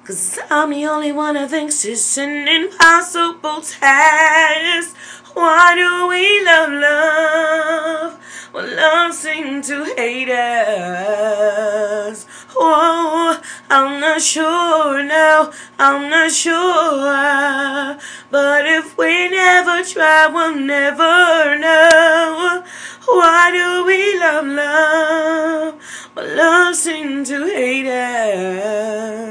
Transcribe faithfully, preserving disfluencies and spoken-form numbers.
'Cause I'm the only one that thinks it's an impossible task. Why do we love love when love seems to hate us? Whoa, I'm not sure now, I'm not sure. But if we never try, we'll never know. Why do we love love when love seems to hate us?